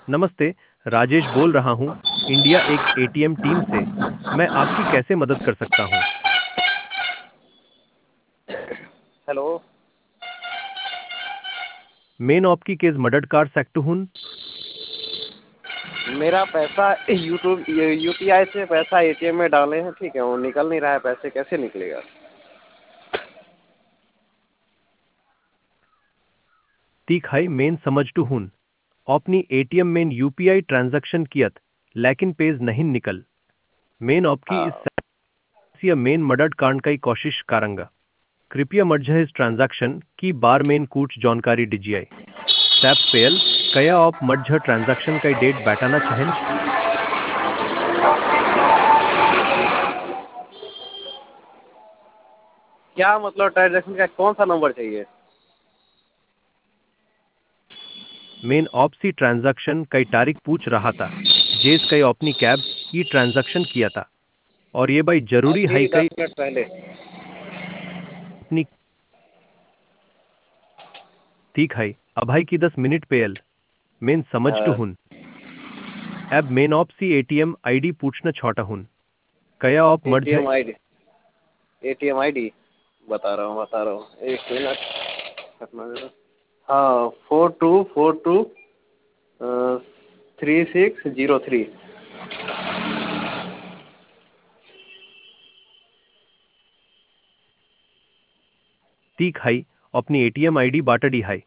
नमस्ते। राजेश बोल रहा हूँ इंडिया एक एटीएम टीम से। मैं आपकी कैसे मदद कर सकता हूँ? हेलो। मैं आपकी केस मदद कर सकता हूँ। मेरा पैसा यूपीआई से पैसा एटीएम में डाले हैं, ठीक है, वो निकल नहीं रहा है, पैसे कैसे निकलेगा? ठीक है, मैं समझता हूँ। अपनी एटीएम में यूपीआई ट्रांजैक्शन कियत लेकिन पेज नहीं निकल। मैं आपकी इस हाँ। समस्या में मदद करने की कोशिश करूँगा। कृपया मुझे इस ट्रांजैक्शन की बार में कुछ जानकारी दीजिए। सैप पेल, क्या आप मुझे ट्रांजैक्शन का डेट बताना चाहेंगे? क्या मतलब ट्रांजेक्शन का कौन सा नंबर चाहिए? मैं आपसी ट्रांजैक्शन कई तारीख पूछ रहा था जेस कई अपनी कैब की ट्रांजैक्शन किया था और ये भाई जरूरी है अभी कई 10 मिनट पहले। अपनी। ठीक है, अभाई की 10 मिनट पेल मैं समझता हूँ। अब मैं आपसी एटीएम आईडी पूछना चाहता हूँ। क्या आप मुझे एटीएम आईडी बता रहा हूँ, एक मिनट अपना जरा। हाँ, 4242 3603। ठीक है, अपनी एटीएम आईडी बाटा डी है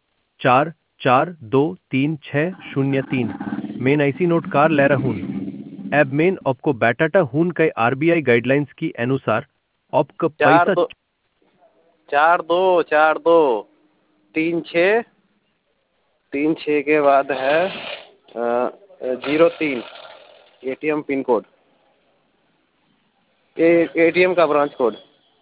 44236003। मैं ऐसी नोट कार ले रहा हूँ। अब मैं आपको बैटाटा हूँ कई आरबीआई गाइडलाइंस की अनुसार आपका चार पैसा दो 4242 36 36 के बाद है 03 एटीएम पिन कोड, एटीएम का ब्रांच कोड।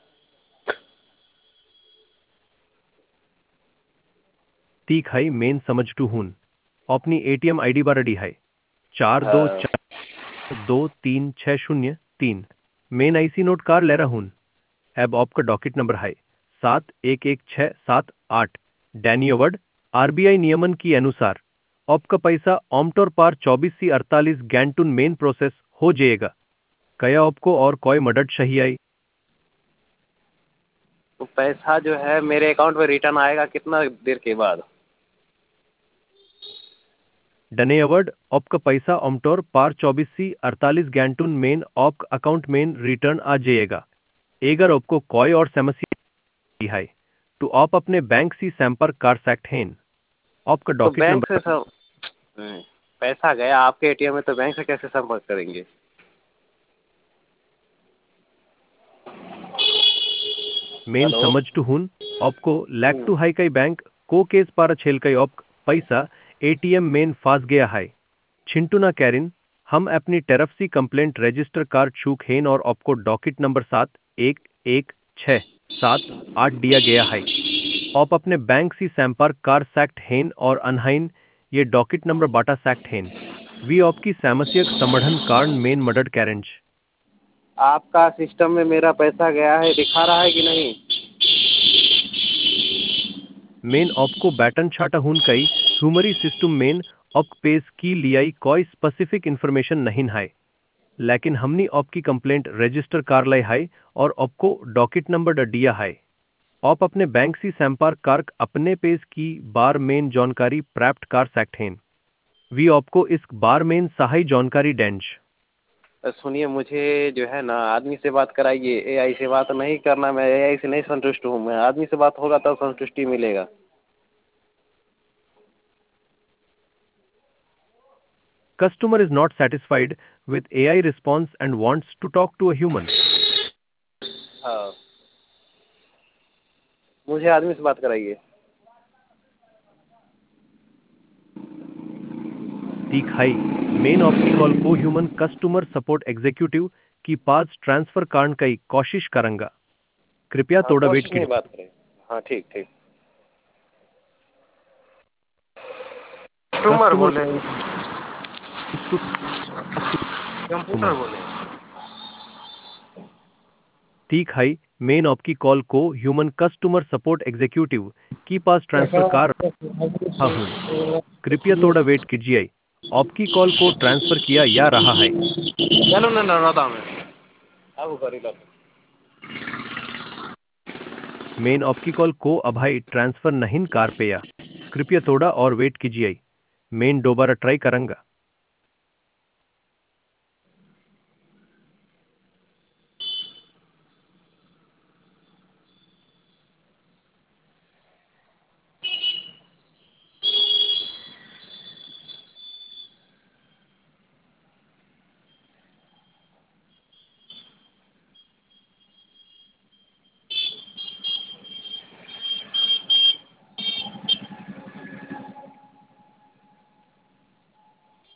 ठीक है, मैं समझता हूँ। अपनी एटीएम आईडी बारा डी है चार दो हाँ। चार 236003। मैं ऐसी नोट कार ले रहा हूँ। अब आपका डॉकेट नंबर है 711678। डैनियोवर्ड, आरबीआई नियमन के अनुसार आपका पैसा आमतौर पर 24 से 48 घंटों मेन प्रोसेस हो जाएगा। क्या आपको और कोई मदद चाहिए? तो पैसा जो है मेरे अकाउंट में रिटर्न आएगा कितना देर के बाद? डनेवर्ड, आपका पैसा आमतौर पर 24 से 48 घंटों में आपका अकाउंट में रिटर्न आ जाएगा। अगर आपको कोई और समस्या है तो आप अपने बैंक से संपर्क कर सकते हैं। आपका तो डॉकेट बैंक से नंबर। सब पैसा गया आपके एटीएम में, तो बैंक से कैसे संपर्क करेंगे? मैं हेलो। समझता हूँ। आपको लैक टू हाई कई बैंक को केस पर छेल कई आप पैसा एटीएम में फंस गया है। छिंटू ना कैरिन, हम अपनी तरफ से कंप्लेंट रजिस्टर कर चुके हैं और आपको डॉकेट नंबर 711678 दिया गया है। आप अपने बैंक से संपर्क कर सकते हैं और अनहाइन ये डॉकेट नंबर बाटा सकते हैं। वी आपकी समस्या का समाधान कारण मेन मदद करेंगे। आपका सिस्टम में मेरा पैसा गया है दिखा रहा है कि नहीं? मेन आपको बैटन छाटा हुन कई हमारी सिस्टम मेन आप पेज की लियाई कोई स्पेसिफिक इंफॉर्मेशन नहीं है, लेकिन हमने आपकी कंप्लेंट रजिस्टर कर ली है और आपको डॉकेट नंबर दिया है। आप अपने बैंक से संपर्क कर अपने पेज की बार मेन जानकारी प्राप्त कर सकते हैं। वी आपको इस बार मेन सहाय जानकारी देंगे। सुनिए, मुझे जो है ना आदमी से बात कराइए, एआई से बात नहीं करना। मैं एआई से नहीं संतुष्ट हूँ, मैं आदमी से बात होगा तब संतुष्टि मिलेगा। Customer is not satisfied with AI response and wants to talk to a human. हाँ, मुझे आदमी से बात कराइए। ठीक है, मैं आपकी कॉल को ह्यूमन कस्टमर सपोर्ट एग्जीक्यूटिव की पास ट्रांसफर करने की कोशिश करूंगा। कृपया हाँ, थोड़ा वेट कोशिश नहीं, कीजिए। बात करें। हाँ, ठीक ठीक। कस्टमर कस्टमर बोले, टू कंप्यूटर ह्यूमन। बोले। ठीक है, मैं आपकी कॉल को ह्यूमन कस्टमर सपोर्ट एग्जीक्यूटिव की पास ट्रांसफर कर रहा हूं। कृपया थोड़ा वेट कीजिए। आपकी कॉल को ट्रांसफर किया जा रहा है। चलो ना रहता मैं अब करी लो। मेन आपकी कॉल को अभाई ट्रांसफर नहीं कर पाया। कृपया थोड़ा और वेट कीजिए। मेन दोबारा ट्राई करूंगा।